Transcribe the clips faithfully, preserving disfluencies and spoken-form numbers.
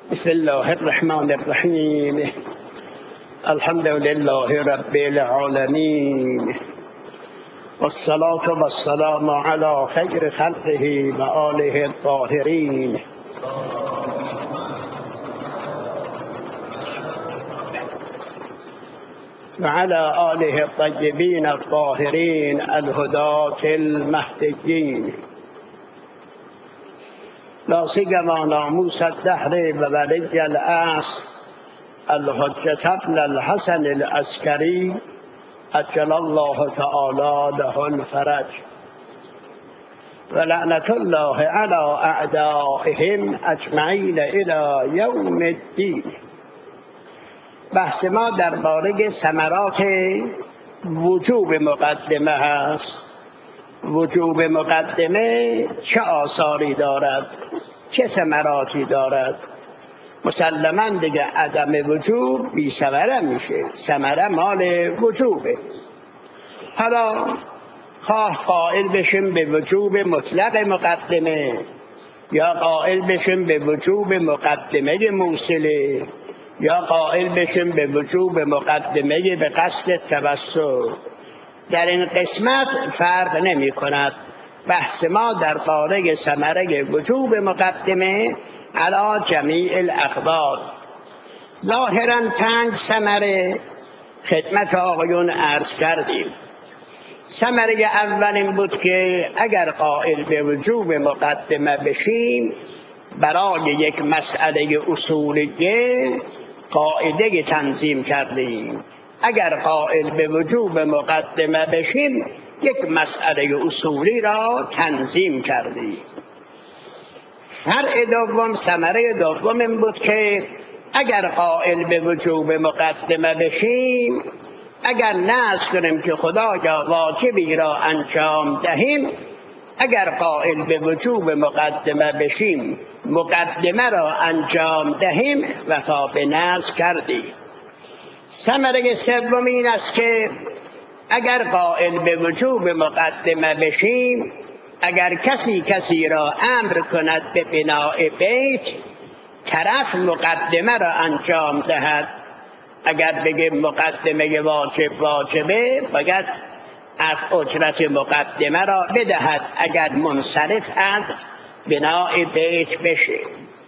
بسم الله الرحمن الرحیم. الحمد لله رب العالمین، والصلاة والسلام على خیر خلقه و آله الطاهرین. و على آله الطیبین الطاهرین الهداة المهدیین، لا سیما ناموس الدهر و ولی العصر الحجة ابن الحسن العسکری عجل الله تعالی له الفرج، و لعنة الله علی اعدائهم اجمعین الی یوم الدین. بحث ما درباره ثمرات وجوب مقدمه هست. وجوب مقدمه چه آثاری دارد، چه ثمراتی دارد؟ مسلماً دیگه عدم وجوب بی ثمره میشه، ثمره مال وجوبه. حالا خواه قائل بشیم به وجوب مطلق مقدمه یا قائل بشیم به وجوب مقدمه موصله یا قائل بشیم به وجوب مقدمه به قصد توسل، در این قسمت فرق نمی کند. بحث ما درباره ثمره وجوب مقدمه علی جمیع الاقوال. ظاهرا پنج ثمره خدمت آقایون عرض کردیم. ثمره اول این بود که اگر قائل به وجوب مقدمه بشیم، برای یک مسئله اصولیه قاعده تنظیم کردیم. اگر قائل به وجوب مقدمه بشیم، یک مسئله اصولی را تنظیم کردیم. فرع دوم، ثمره دوم این بود که اگر قائل به وجوب مقدمه بشیم، اگر نذر کنیم که خدایا واجبی را انجام دهیم، اگر قائل به وجوب مقدمه بشیم، مقدمه را انجام دهیم، وفا به نذر کردیم. ثمره سوم این است که اگر قائل به وجوب مقدمه بشیم، اگر کسی کسی را امر کند به بناء بیت، طرف مقدمه را انجام دهد. اگر بگیم مقدمه واجب واجبه، باید از اجرت مقدمه را بدهد اگر منصرف از بناء بیت بشه.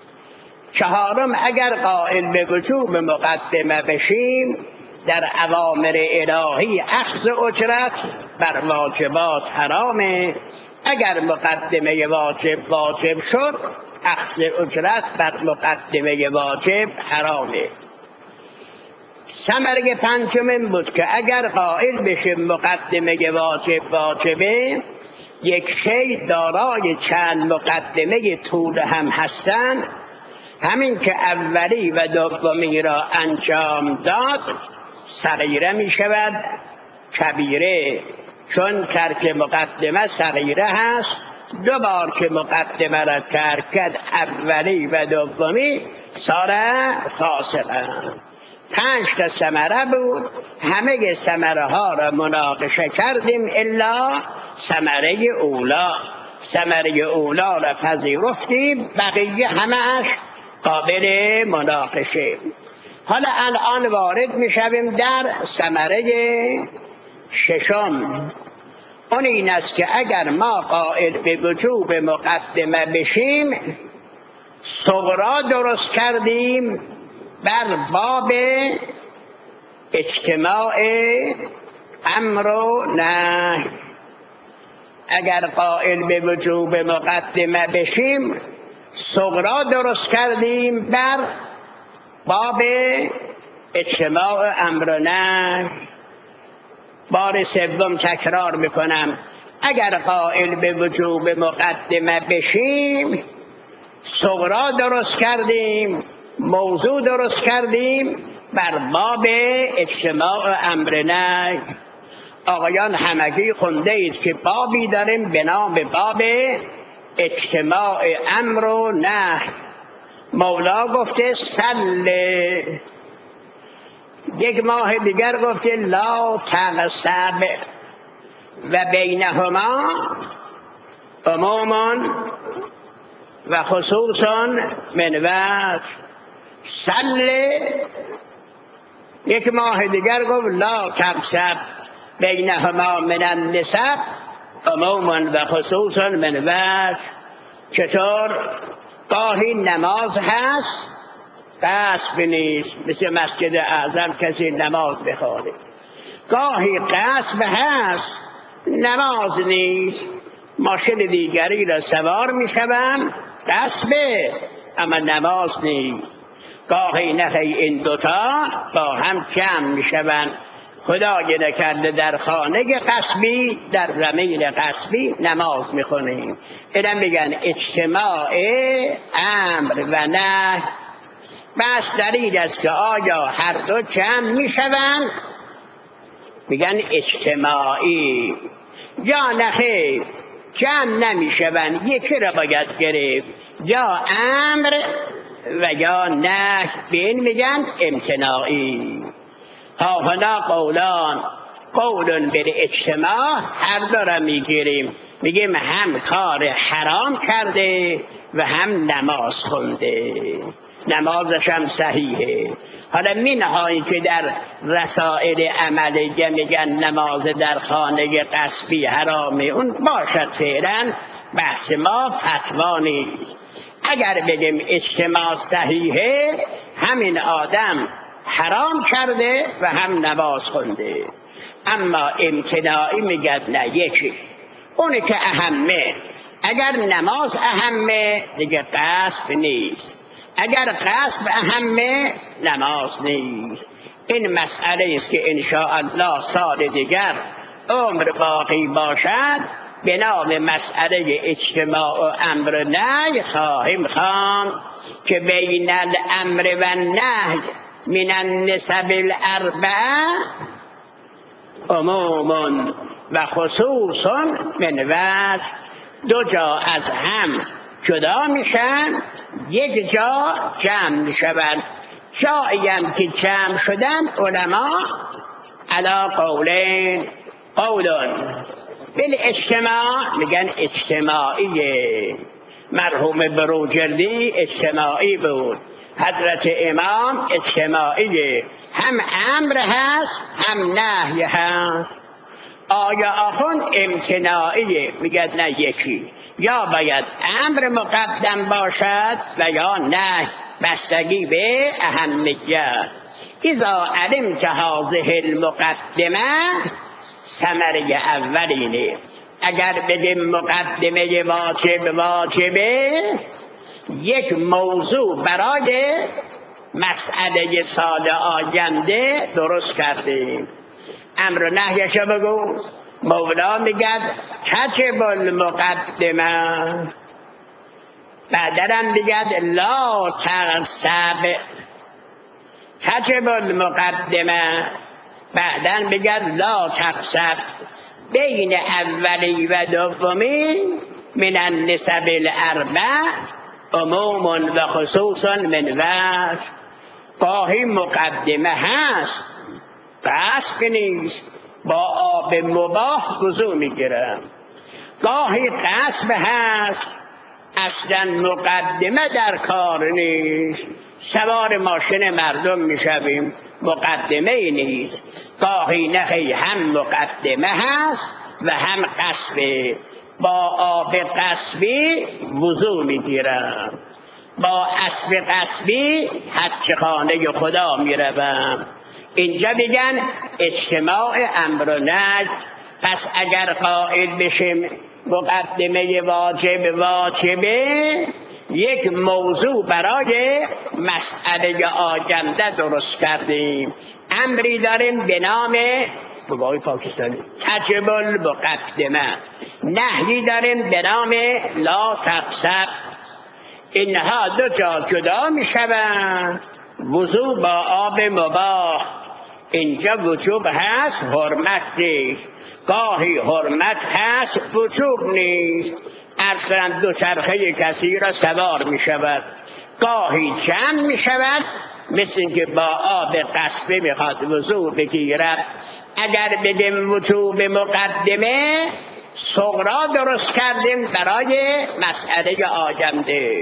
چهارم، اگر قائل به وجوب مقدمه بشیم، در اوامر الهی اخذ اجرت بر واجبات حرامه. اگر مقدمه واجب واجب شد، اخذ اجرت بر مقدمه واجب حرامه. ثمره پنجم این بود که اگر قائل بشیم مقدمه واجب واجبه، یک شی دارای چند مقدمه طول هم هستند، همین که اولی و دومی را انجام داد صغیره می شود کبیره، چون ترک مقدمه صغیره هست. دو بار که مقدمه را ترک کرد، اولی و دومی، ساره فاسقه. پنج تا ثمره بود، همه ثمره ها را مناقشه کردیم الا ثمره اولا. ثمره اولا را پذیرفتیم، بقیه همه‌اش قابل مناقشه. حالا الان وارد می شویم در ثمره ششم. اون این است که اگر ما قائل به وجوب مقدمه بشیم، صغرا درست کردیم بر باب اجتماع امر و نهی. اگر قائل به وجوب مقدمه بشیم، صغرا درست کردیم بر باب اجتماع امر و نهی. بار سوم تکرار میکنم، اگر قائل به وجوب مقدمه بشیم، صغرا درست کردیم، موضوع درست کردیم بر باب اجتماع امر نهی. آقایان همگی خونده اید که بابی داریم به نام باب اجتماع امر و نهی. مولا گفته صله، یک ماه دیگر گفته لا تغصب، و بینهما عموم و خصوص من وجه. سله. یک ماه دیگر گفت لا تقصب بینهما من النسب عموما و خصوصا من وجه. چطور؟ گاهی نماز هست قصب نیست، مثل مسجد اعظم کسی نماز بخوانه. گاهی قصب هست نماز نیست، ماشین دیگری را سوار می شوند قصبه اما نماز نیست. گاهی نخی این دوتا با هم جمع می شوند، خدای نکرده در خانه قصبی در زمین قصبی نماز می خونیم. اینا میگن اجتماع امر و نهی. بس دلیل است که آیا هر دو جمع می شوند؟ میگن اجتماعی. یا نخیر جمع نمی شوند، یکی را باید گرفت، یا امر و یا نهی. به این میگن امتناعی. ها هنا قولان، قول بالاجتماع، هر دو را میگیریم، میگیم هم کار حرام کرده و هم نماز خونده، نمازش هم صحیحه. حالا مینهایی که در رسائل عملیه میگن نماز در خانه قصبی حرامه، اون باشد فعلا، بحث ما فتوا نیست. اگر بگیم اجتماع صحیحه، همین آدم حرام کرده و هم نماز خونده. اما امتناعی میگد نه، یکی اونی که اهمه. اگر نماز اهمه دیگه قصب نیست، اگر قصب اهمه نماز نیست. این مسئله است که انشاءالله سال دیگر عمر باقی باشد به نام مسئله اجتماع و امر نهی خواهیم خواند که بین الامر و نهی من النسب الاربعه عموم و خصوص من وجه. دو جا از هم جدا میشن، یک جا جمع میشوند. جایی هم که جمع شدن علما علی قولین، قولون بالاجتماع میگن اجتماعیه. مرحوم بروجردی اجتماعی بود، حضرت امام اجتماعیه، هم امر هست هم نهی هست. آیا آخون امتناعیه، میگد نه، یکی یا باید امر مقدم باشد و یا نه، بستگی به اهمیت. اذا علمت هذه المقدمه ثمره اولینه. اگر بگیم مقدمه واجب واجبه، یک موضوع برای مسئله سال آینده درست کردیم. امر و نهیشو بگو. مولا میگد تجب المقدمه، بعدرم میگد لا تغصب. تجب المقدمه بعدن میگد لا تغصب. بین اولی و دومی من النسب الاربع عموم و خصوصا من وجه. گاهی مقدمه هست قصد نیست، با آب مباح وضو میگیرم. گاهی قصد هست اصلا مقدمه در کار نیست، سوار ماشین مردم میشویم، مقدمه ای نیست. گاهی نخی هم مقدمه هست و هم قصبه، با آب قصبی وضو میگیرم، با اسب قصبی حج خانه خدا میروم. اینجا میگن اجتماع امر و نهی. پس اگر قائل بشیم مقدمه واجب واجبه، یک موضوع برای مسئله آینده درست کردیم. امری داریم به نام بگوی پاکستانی تجب المقدمه، نهی داریم به نام لا تغصب. اینها دو جا جدا می شوند. وضو با آب مباح، اینجا وجوب هست حرمت نیست. گاهی حرمت هست وجوب نیست. عرض کنم دو چرخه کسی را سوار می شود، گاهی جمع می شود، مثل اینکه با آب قصبه می خواد وضو بگیرد. اگر بگیم وجوب مقدمه، صغرا درست کردیم برای مسئله آینده.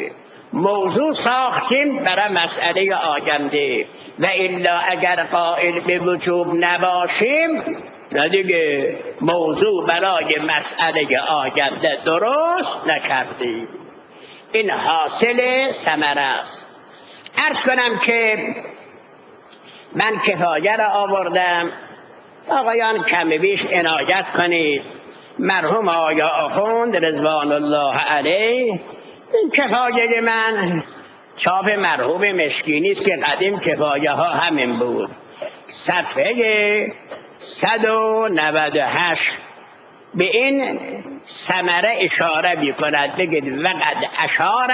موضوع ساختیم برای مسئله آینده، و الا اگر قائل به وجوب نباشیم نه دیگه، موضوع برای مسئله آینده درست نکردیم. این حاصل ثمره است. عرض کنم که من کفایه را آوردم، آقایان کم بیش عنایت کنید. مرحوم آیا آخوند رضوان الله علیه، این کفایه من چاپ مرحوم مشکینی است که قدیم کفایه ها همین بود، صفحه صد و نود و هشت به این ثمره اشاره می کند، بگید وقد اشار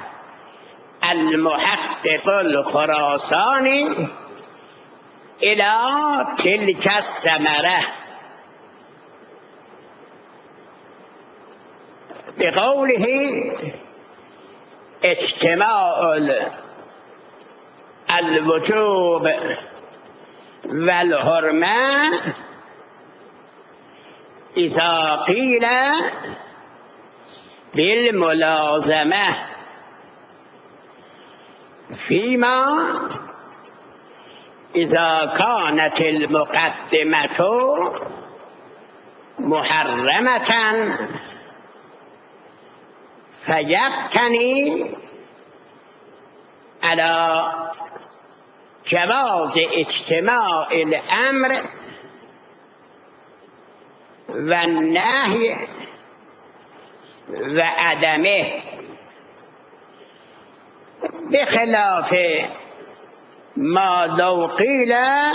المحقق الخراسانی الى تلك الثمره بقوله اجتماع الوجوب والحرمه اذا قیل بالملازمه فيما اذا كانت المقدمه محرمه فيقتني على جواز اجتماع الامر والنهي وعدمه بخلاف ما لو قیل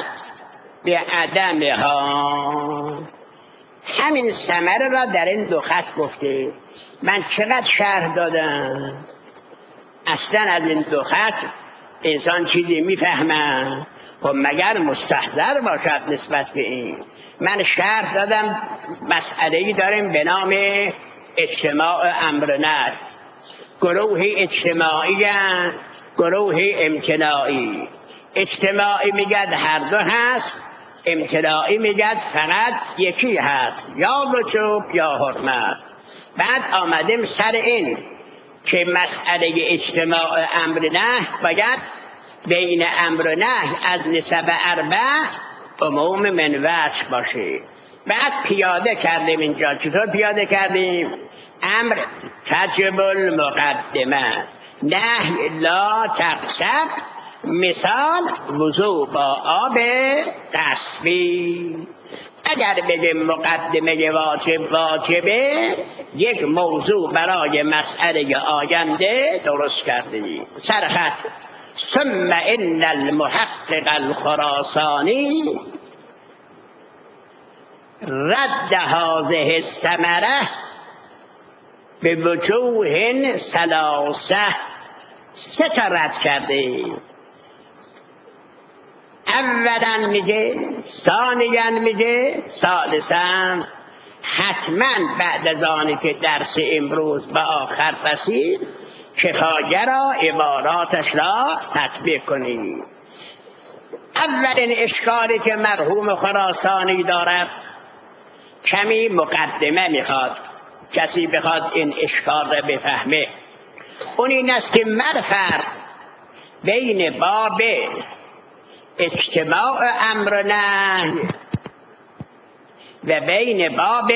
بعدمها. همین ثمره را در این دو خط گفته. من چقدر شرح دادم، اصلا از این دو خط انسان چیزی میفهمه؟ خب مگر مستحضر باشد نسبت به این؟ من شرح دادم مسئله‌ای داریم به نام اجتماع امر نه، گروه اجتماعی گروه امتناعی. اجتماعی میگد هر دو هست، امتناعی میگد فقط یکی هست، یا وجوب یا حرمت. بعد آمدیم سر این که مسئله اجتماع امر نه باید بین امر و نهی از نسب اربع عموم من وجه باشه. بعد پیاده کردیم اینجا. چطور پیاده کردیم؟ امر تجب المقدمه، نهی لا تقصد. مثال وضو با آب قصبی. اگر بگیم مقدمه واجب واجبه، یک موضوع برای مسئله آینده درست کردیم. سرخط ثم ان المحقق الخراسانی رد هذه الثمره به وجوه ثلاثه. سه تا رد کرده. اولا میگه، ثانیا میگه، ثالثا حتما بعد از آنی که درس امروز به آخر رسید کفایه را عباراتش را تطبیق کنید. اولین اشکالی که مرحوم خراسانی دارد کمی مقدمه میخواد، کسی بخواد این اشکال را بفهمه. اون این است که مرفر بین باب اجتماع امر نهی و بین باب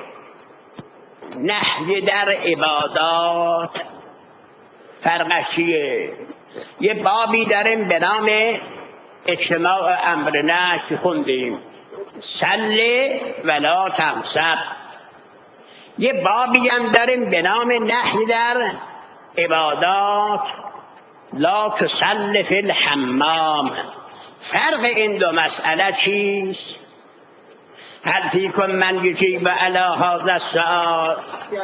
نهی در عبادات فرق چیه؟ یه بابی داریم به نام اجتماع امر نهی که خوندیم، صلی ولا تغضب. یه بابی هم داریم به نام نهی در عبادات، لا تصلی فی الحمام. فرق این دو مسئله چیست؟ هل فیکم من یجیب علی هذا السؤال؟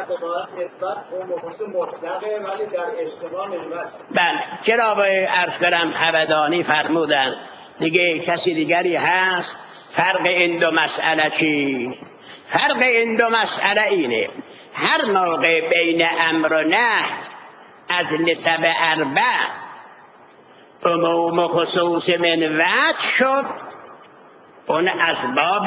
بله، چرا باید عرض کنم همدانی فرمودن دیگه کسی دیگری هست؟ فرق این دو مسئله چیست؟ فرق این دو مسئله اینه، هر موقع بین امر و نهی از نسب اربع عموم و خصوص من وجه شد، اون از باب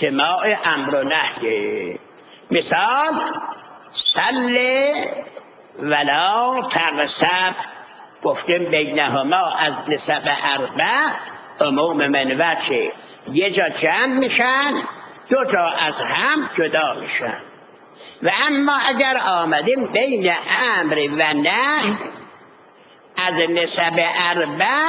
اجتماع امر و نهی. مثال صلی ولا تغصب، گفتیم بینهما از نسب اربع عموم من وجه، یه جا جمع میشن دو جا از هم جدا میشن. و اما اگر آمدیم بین امر و نهی از نسب اربع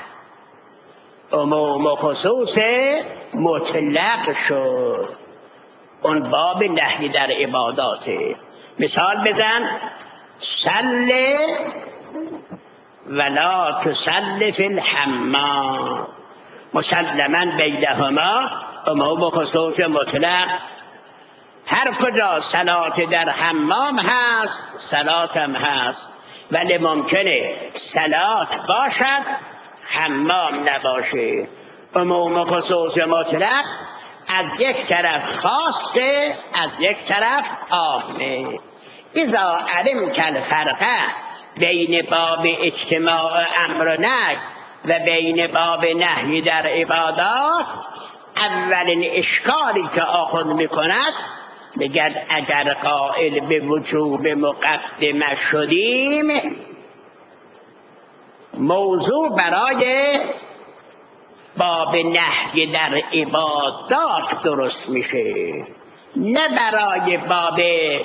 عموم و خصوص مطلق شد. اون باب نهی در عباداته. مثال بزن: صل ولا تصل فی الحمام، مسلما بینهما عموم و خصوص مطلق. هر کجا صلات در حمام هست صلات هم هست، ولی ممکنه صلات باشد حمام نباشه. عموم و خصوص مطلق از یک طرف خاصه، از یک طرف عامه. اذا علمت الفرق بین باب اجتماع امر و نهی و بین باب نهی در عبادات، اولین اشکالی که آخذ میکند بگرد اگر قائل به وجوب مقدمه شدیم، موضوع برای باب نهی در عبادات درست میشه، نه برای باب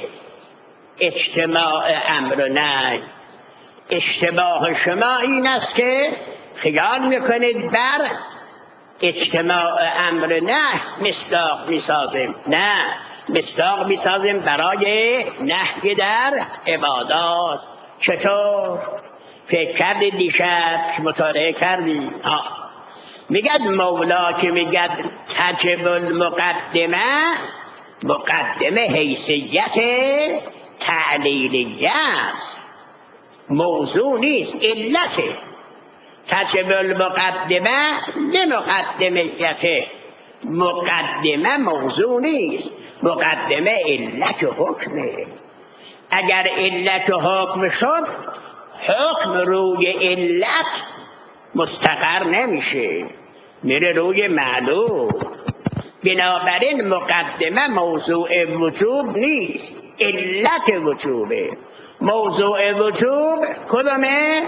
اجتماع امر و نهی. اشتباه شما این است که خیال میکنید بر اجتماع امر نه مصداق میسازیم. نه، مصداق میسازیم برای نهی در عبادات. چطور؟ فکر کردی دیشب مطالعه کردی؟ ها، میگد مولا که میگد تجب المقدمه، مقدمه حیثیت تعلیلیه است، موضوع نیست، علته. تجب المقدمه لمقدمیته، مقدمه موضوع نیست، مقدمه علت و حکمه. اگر علت و حکم شد، حکم روی علت مستقر نمیشه، میره روی معلوم. بنابراین مقدمه موضوع وجوب نیست، علت وجوبه. موضوع وجوب کدومه؟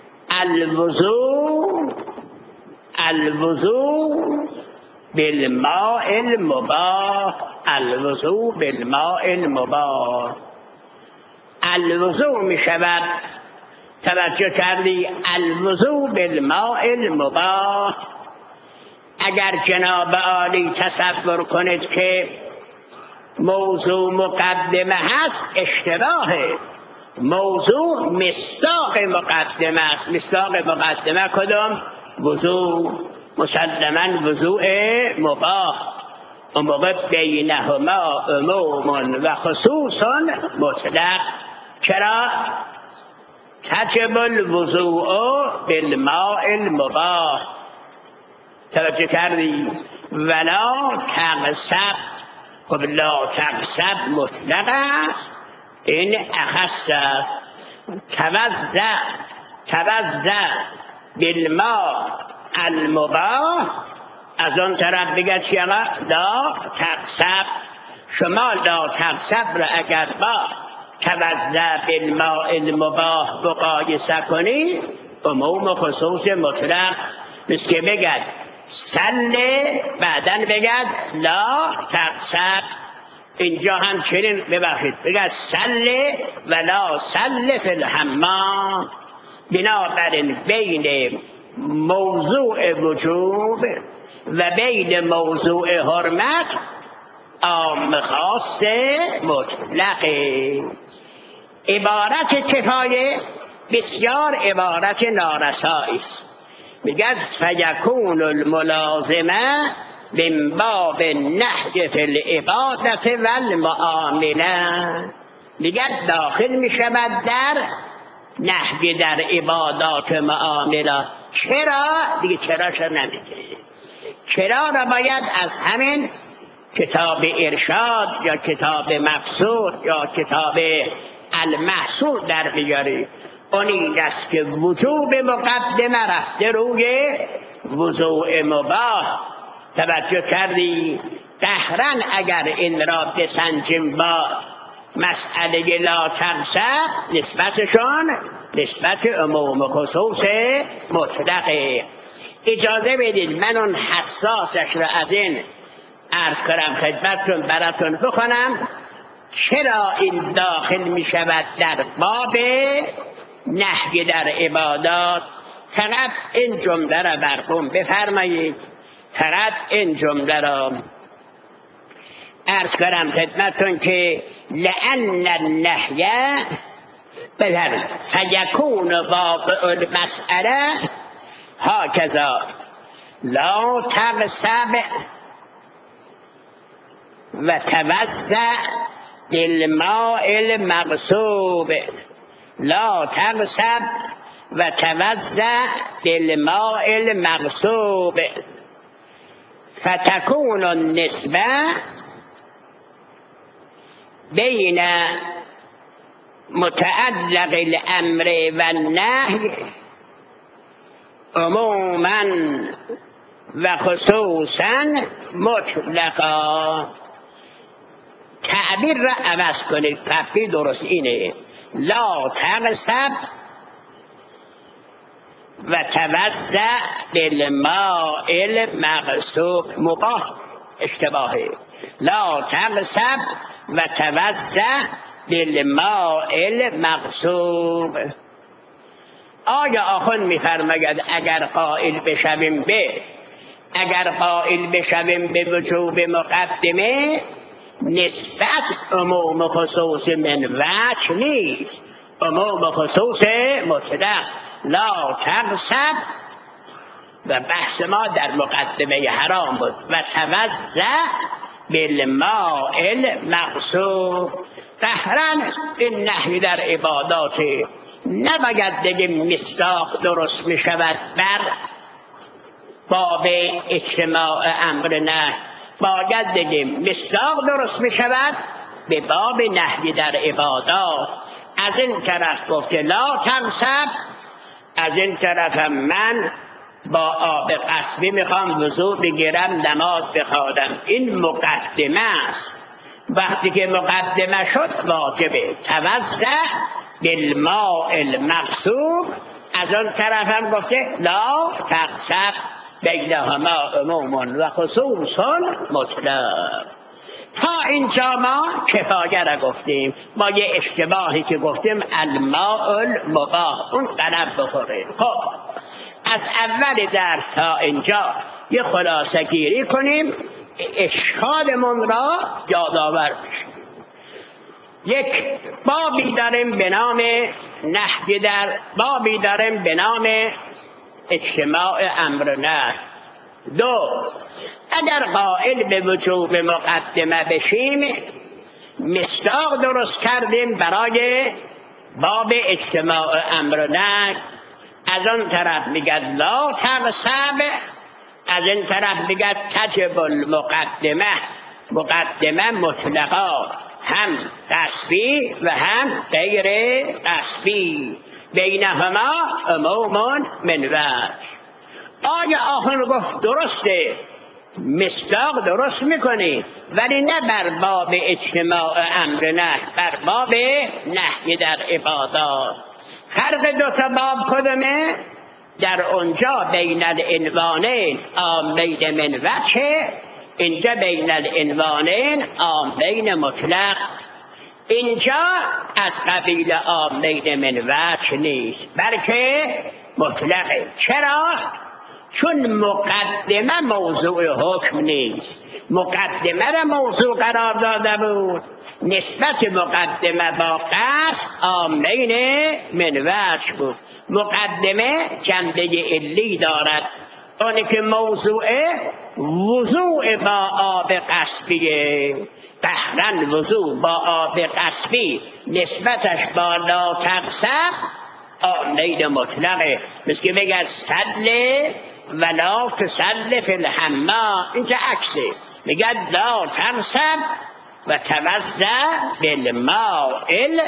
الوضوء، الوضوء بالماء المباح، الوضوء بالماء المباح. الوضوء می شود، توجه کردی؟ الوضوء بالماء المباح. اگر جناب عالی تصور کنید که موضوع مقدمه هست، اشتباهه. موضوع مصداق مقدمه است. مصداق مقدمه کدام؟ وضوع، مسلما وضوع مباح. اون موقع بینهما عموم و خصوص مطلق. چرا؟ تجب الوضوء بالماء المباح. توجه کردی؟ ولا تغصب، خب لا تغصب مطلق است، این اخص است. توزع، توزع بالماء المباح، از اون طرف بگه چی آقا؟ لا تغصب. شما لا تغصب را اگر با توزع بالماء المباح مقایسه کنی، عموم و خصوص مطلق. مثل که بگد صله، بعدن بگد لا تغصب. اینجا هم چنین، ببخشید، بگد صله ولا صله فی الحمام. بنابراین بین موضوع وجوب و بین موضوع حرمت عام خاص مطلقه. عبارت کفایه بسیار عبارت نارسایی است. میگد فیکون الملازمه من باب نهی فی العبادت و المعامله. میگد داخل میشود در نهی در عبادات و معاملات. چرا؟ دیگه چراش نمیگه. چرا را باید از همین کتاب ارشاد یا کتاب مقصود یا کتاب المحصول در بیاری. اون این است که وجوب مقدمه رفته روی وضوع مباح. توجه کردی؟ قهرن اگر این را بسنجیم با مسئله لا تغضب نسبتشون نسبت عموم و خصوص مطلقه. اجازه بدید من اون حساسش رو از این عرض کنم خدمتتون براتون بکنم. چرا این داخل می شود در باب نهی در عبادات؟ فقط این جمله را برقوم بفرمایید، فقط این جمله را عرض کنم خدمتتون که لأن النهی بفرمایید فیکون واقع المسئله هکذا لا تغصب و توزع بالماء المغصوب لا تغصب و توزع بالماء المغصوب فتكون النسبة بين متعلق الامر و النهی عموما و خصوصا مطلقا. تعبیر را عوض کنید، تعبیر درست اینه لا تغصب و توزع بالماء المغصوب. مباح اشتباهه. لا تغصب و توزع بالماء المغصوب. آیا آخوند میفرماید اگر قائل بشویم به اگر قائل بشویم به وجوب مقدمه نسبت عموم خصوص من وجه نیست، عموم خصوص مطلق. لا تغصب و بحث ما در مقدمه حرام بود و توزع بالماء المغصوب. قهرن این نهی در عبادات نباید بگیم مصداق درست می شود بر باب اجتماع امر نه، باید بگیم مصداق درست می شود به باب نهی در عبادات. از این طرف گفته لا تغصب، از این طرف هم من با آب قصبی میخوام وضو بگیرم نماز بخوانم. این مقدمه است. وقتی که مقدمه شد واجبه توزع بالماء المغصوب. از اون طرف هم گفته لا تغصب بینهما عموم و خصوص مطلق. تا اینجا ما کفایه را گفتیم. ما یه اشتباهی که گفتیم الماء المباح، اون قلب بخوره. خب از اول درس تا اینجا یه خلاصه گیری کنیم، اشکالمون را یادآور بشیم. یک بابی داریم به نام نهی در بابی داریم به نام اجتماع امر نه. دو، اگر قائل به وجوب مقدمه بشیم مصداق درست کردیم برای باب اجتماع امر نه. از اون طرف میگه لا تغصب، از این طرف میگه تجب المقدمه. مقدمه مطلقا هم قصبی و هم غیر قصبی، بینهما عموم من وجه. آیا آخون گفت درسته مصداق درست میکنی ولی نه بر باب اجتماع امر نه، بر باب نهی در عبادات. فرق دو تا باب کدومه؟ در اونجا بین العنوانین عامین من وجه، اینجا بین العنوانین عامین مطلق. اینجا از قبیل عامین من وجه نیست بلکه مطلقه. چرا؟ چون مقدمه موضوع حکم نیست. مقدمه را موضوع قرار داده بود، نسبت مقدمه با قصد عامین من وجه بود. مقدمه جنبه علی دارد، اونی که موضوع وضوع با آب قصبیه. قهرن وضوع با آب قصبی نسبتش با لا تغصب عامین مطلقه. مثل که بگه صل ولا تصل فی الحمام، اینجا عکسه، میگه لا تغصب و توزع بالماء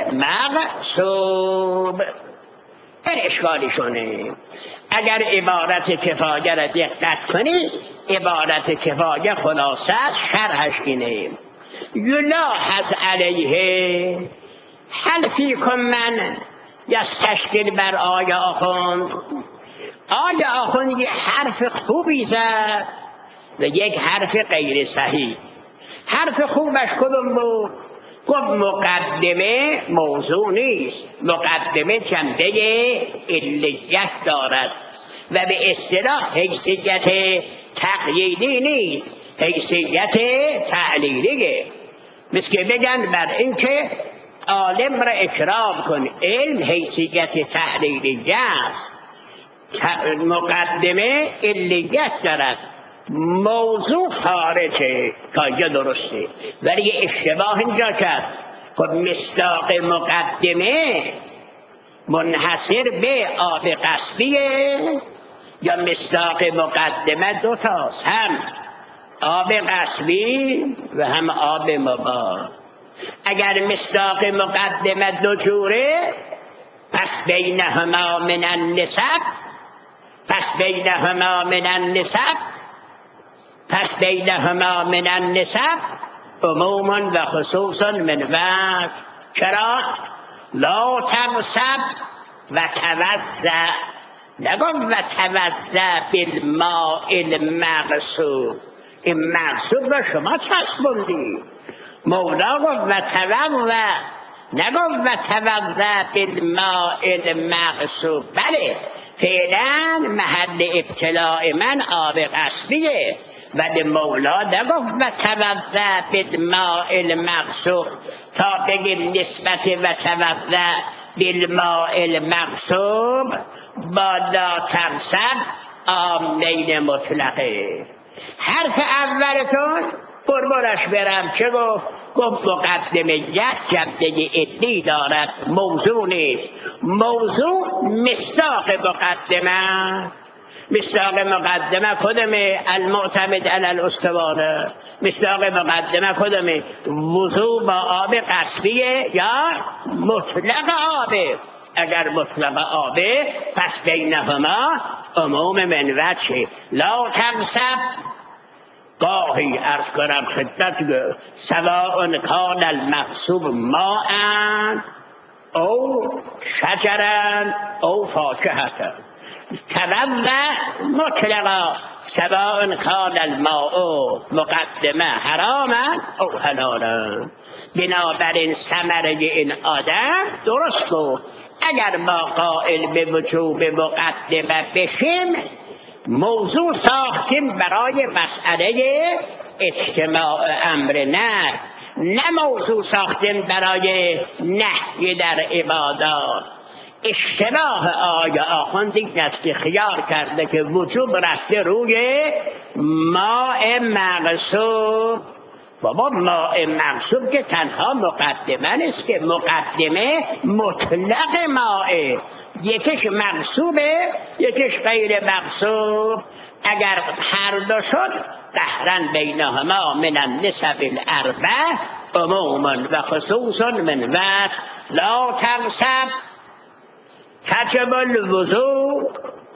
المغصوب. این اشکالی شونه. اگر عبارت کفایه را دقت کنی، عبارت کفایه خلاصه شرحش اینه یلاحظ علیه هل فیکم من یستشکل بر آی آخوند. آی آخوند یه حرف خوبی زد و یک حرف غیر صحیح. حرف خوبش کدوم بود؟ گفت مقدمه موضوع نیست، مقدمه جنبه علیت دارد و به اصطلاح حیثیت تقییدی نیست، حیثیت تعلیلیه. مثل که بگن بر این که عالم را اکرام کن، علم حیثیت تعلیلیه است. مقدمه علیت دارد، موضوع خارجه تا اینجا درسته، ولی اشتباه اینجا کرد. خب مصداق مقدمه منحصر به آب قصبیه یا مصداق مقدمه دوتاست، هم آب قصبی و هم آب مباح. اگر مصداق مقدمه دو جوره پس بینهما من النسب پس بینهما من النسب پس بینهما من النسب عموما و خصوصا من وجه. چرا؟ لا تغصب و توزع، نگم و توزع بالماء المغصوب. این مغصوب را شما چسبوندی. مولا گفت و توزع، نگم و توزع بالماء المغصوب. بله فعلا محل ابتلاع من آب قصبیه، ولی مولا نگفت و توزع بالماء المغصوب تا بگیم نسبت و توزع بالماء المغصوب با لا تغصب آمین مطلقه. حرف اولتون بربرش برم چه گفت؟ گفت مقدمه یک جنبه علی دارد، موضوع نیست. موضوع مصداق مقدمه. مصداق مقدمه کدومه؟ المعتمد علی الاسطوانه. مصداق مقدمه کدومه؟ وضوع با آب قصبیه یا مطلق آبه؟ اگر مطلق آبه پس بینهما عموم من وجه. لا تغصب گاهی عرض کنم خدمت سواء کان المغصوب ماء او شجرا او فاکهة. توزع مطلقا سواء کان الماء مقدمه حراما او حلالا. بنابراین ثمره این آدم درست گفت. اگر ما قائل به وجوب مقدمه بشیم موضوع ساختیم برای مسئله اجتماع امر نه نه موضوع ساختیم برای نهی در عبادات. اشتباه آقای آخوندی است که خیال کرده که وجوب رفته روی ماء مغصوب. بابا ماء مغصوب که تنها مقدمه نیست که، مقدمه مطلق ماء، یکیش مغصوبه یکیش غیر مغصوب. اگر هر دو شد قهرن بینهما من النسب الاربع عموما و خصوصا من وجه. لا تغصب تجب الوضوء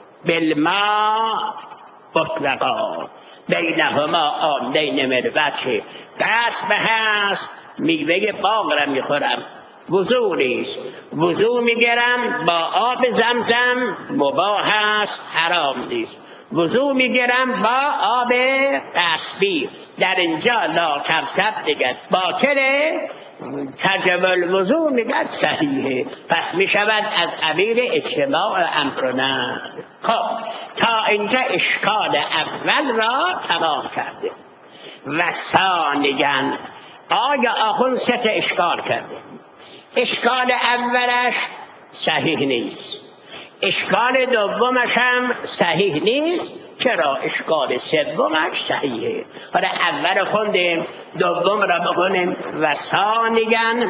بالماء مطلقا بینهما آمین من وجه. قصب هست میوه باغ را میخورم، وضوع نیست. وضوع میگیرم با آب زمزم مباح است، حرام نیست. وضوع میگیرم با آب قصبی، در اینجا لا تغصب دیگر باطله، تجب الوضوء میگه صحیحه. پس میشود از قبیل اجتماع امر نه. خب تا اینجا اشکال اول را تمام کرده و ثانیاً آیا آخوند سه تا اشکال کرده. اشکال اولش صحیح نیست، اشکال دومش هم صحیح نیست. چرا؟ اشکال سومش صحیحه. حالا اول خوندیم دوم را بخونیم. و ثانیاً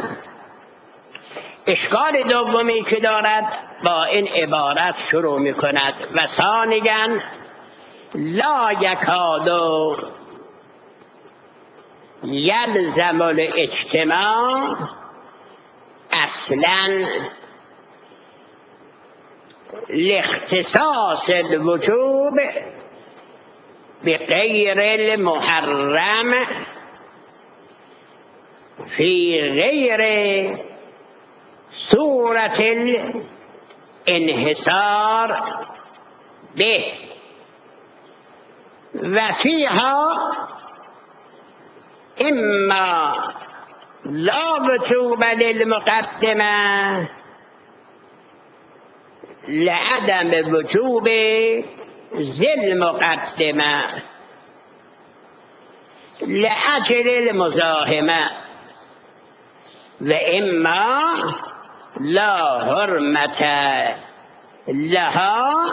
اشکال دومی که دارد با این عبارت شروع می کند و ثانیاً لا یکاد یلزم الاجتماع اصلاً لاختصاص الوجوب بغیر المحرم فی غیر صورت الانحصار به و فیها اما لا وجوب للمقدمه لعدم وجوب ذی المقدمه لأجل المزاحمه و اما لا حرمت لها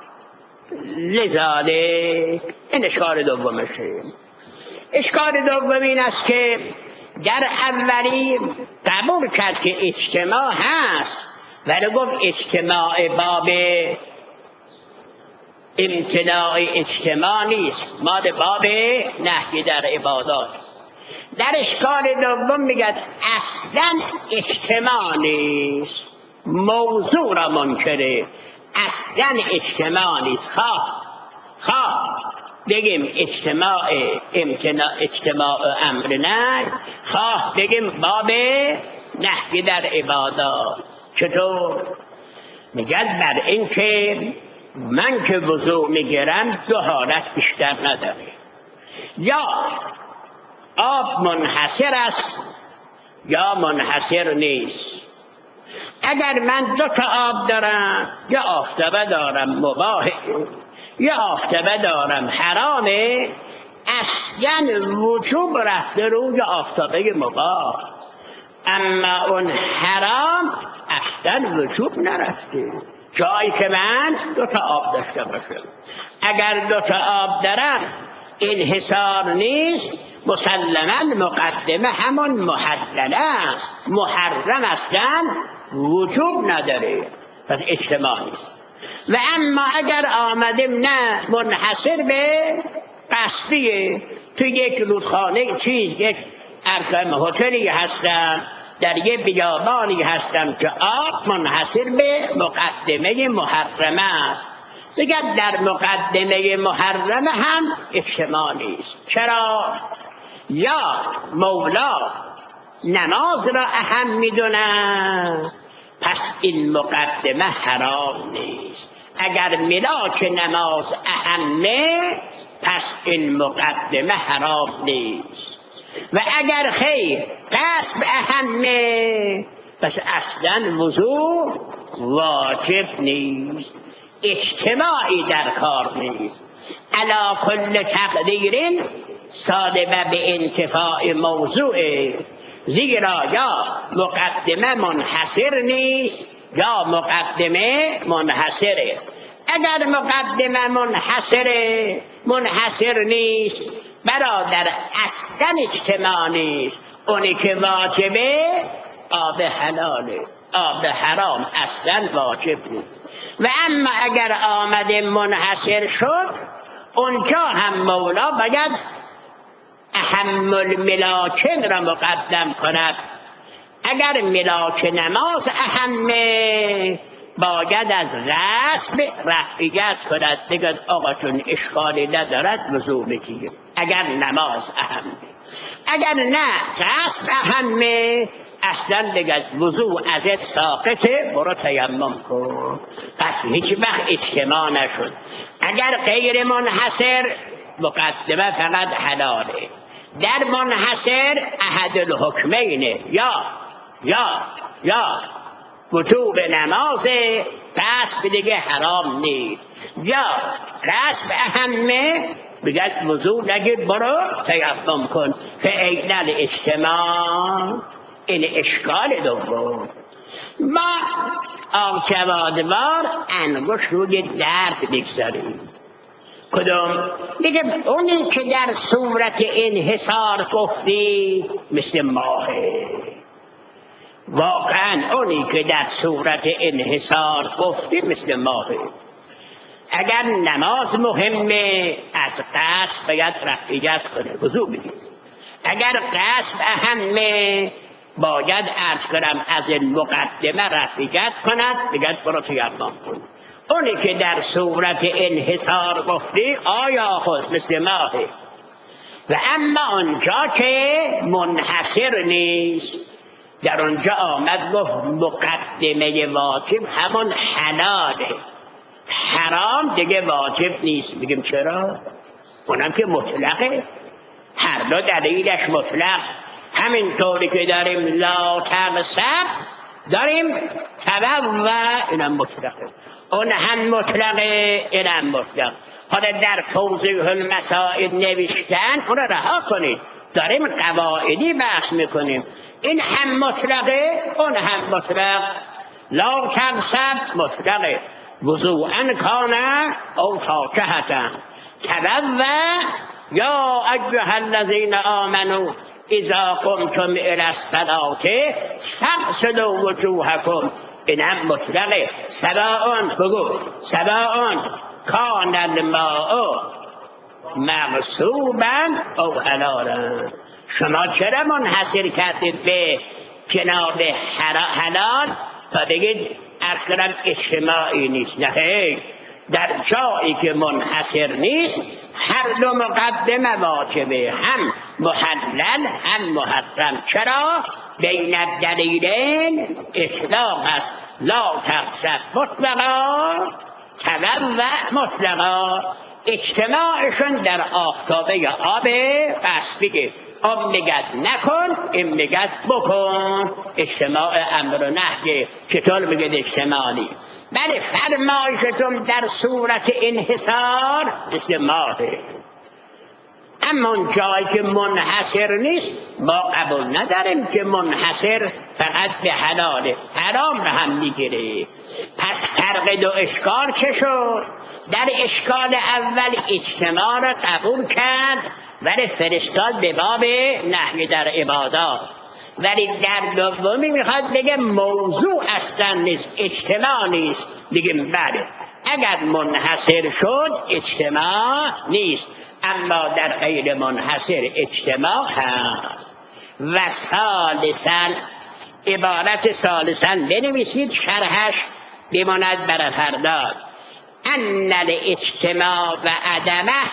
لذالک. این اشکال دومشه. اشکال دوم این است که در اولی قبول کرد که اجتماع هست ولی گفت اجتماع باب امتناع اجتماع نیست، مال باب نهی در عبادات. در اشکال دوم میگه اصلا اجتماع نیست، موضوع را منکره، اصلا اجتماع نیست. خواه خواه بگیم اجتماع امتناع اجتماع امر نه، خواه بگیم باب نهی در عبادات. چطور؟ میگه بر این که من که وضوع میگیرم دو حالت بیشتر نداره، یا آب منحصر است یا منحصر نیست. اگر من دو تا آب دارم، یا آفتابه دارم مباهه یا آفتابه دارم حرامه، اصلا وجوب رفته روی آفتابه مباه، اما اون حرام اصلا وجوب نرفته. جایی که من دو تا آب داشته باشم، اگر دو تا آب دارم انحصار نیست، مسلما مقدمه همون محلل است، محرم اصلا وجوب نداره، پس اجتماع نیست. و اما اگر آمدیم نه منحصر به قصدیه، تو یک رودخانه چیز یک ارکم هتلی هستم، در یه بیابانی هستم که آب منحصر به مقدمه محرمه است، دیگر در مقدمه محرمه هم اجتماع نیست. چرا؟ یا مولا نماز را اهم میدونه، پس این مقدمه حرام نیست. اگر ملاک نماز اهمه، پس این مقدمه حرام نیست. و اگر خیر قصد اهمه، پس اصلا وضوع واجب نیست، اجتماعی در کار نیست. علا کل تقدیر صادمه به انتفاع موضوع، زیرا یا مقدمه منحصر نیست یا مقدمه منحصره. اگر مقدمه منحصره منحصر نیست برادر، اصلا اجتماع نیست. اونی که واجبه آب حلاله، آب حرام اصلا واجب نیست. و اما اگر آمده منحصر شد، اونجا هم مولا باید اهم الملاکین را مقدم کند. اگر ملاک نماز اهمه، باید از غصب رفعیت کند، دیگر آقا چون اشکالی ندارد وضوع بگیر اگر نماز اهمه. اگر نه غصب اهمه، اصلا دیگر وضوع ازت ساقطه، برو تیمم کن، پس هیچ وقت اجتماع نشد. اگر غیر منحصر، مقدمه فقط حلاله. در منحصر احد الحکمینه، یا یا یا وجوب نمازه، قصد دیگه حرام نیست، یا قصد اهمه، بگید وضوع نگیر برو تیمم کن، فعلا اجتماع. این اشکال دوم. ما آبچوادوار انگوش روی درد بگذاریم. کدوم؟ دیگه اونی که در صورت انحصار گفتی مثل ماهه، واقعا اونی که در صورت انحصار گفتی مثل ماهه. اگر نماز مهمه، از قصد باید رفعیت کنه، وضوع بگیر. اگر قصد اهمه، باید عرض کنم از مقدمه رفعیت کند، بگید برو تیمم کن. اونی که در صورت انحصار گفتی آیا خود مثل ماهه. و اما آنجا که منحصر نیست، در آنجا آمد گفت مقدمه واجب همون حلاله، حرام دیگه واجب نیست. میگیم چرا؟ اونم که مطلقه، هر دو دلیلش مطلق. همینطوری که داریم لا تغصب داریم تبوا، اینم مطلقه، اون هم مطلقه، اینم مطلق. حالا در توضیح المسائل نوشتن، اون رو رها کنید، داریم قواعدی بحث میکنیم. این هم مطلقه، اون هم مطلق. لا تغصب مطلقه، وضوءا کانه او فاکهة. تبوا یا ایها الذین آمنوا اذا قمتم الی الصلاة فاغسلوا وجوهکم، اینم مطلقه. سواء بگو سواء کان الماء مغصوبا او حلالا. شما چرا منحصر کردید به جناب حلال تا بگید اصلا اجتماعی نیست؟ نه، در جایی که منحصر نیست هر دو مقدمه واجبه، هم محلل هم محرم. چرا؟ بین الدلیلین اطلاق است. لا تغصب مطلقا، تبوا مطلقا. اجتماعشون در آفتابه یا آب، پس بگه آب میگد نکن، این میگد بکن. اجتماع امر و نهی. چطور میگه اجتماعی؟ بله، فرمایشتون در صورت انحصار مثل ماهه، اما اون جایی که منحصر نیست ما قبول نداریم که منحصر فقط به حلاله، حرام رو هم میگیره. پس فرق دو اشکال چه شد؟ در اشکال اول اجتماع را قبول کرد ولی فرستاد به باب نهی در عبادات، ولی در دومی میخواد بگه موضوع اصلا نیست، اجتماع نیست. بگیم بله، اگر منحصر شد اجتماع نیست، اما در غیر منحصر اجتماع هست. و ثالثاً، عبارت ثالثاً بنویسید، شرحش بماند برای فردا. ان الاجتماع و عدمه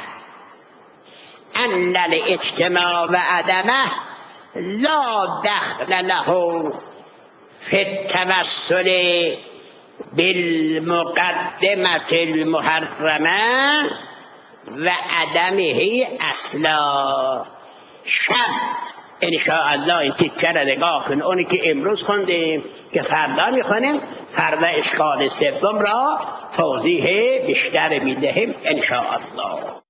ان الاجتماع و عدمه لا دخل له فی التوسل بالمقدمة المحرمه و عدمه اصلا. شب انشاءالله این تیکه را نگاه کن، اونی که امروز خوندیم که فردا میخونیم، فردا اشکال سوم را توضیح بیشتر میدهیم انشاءالله.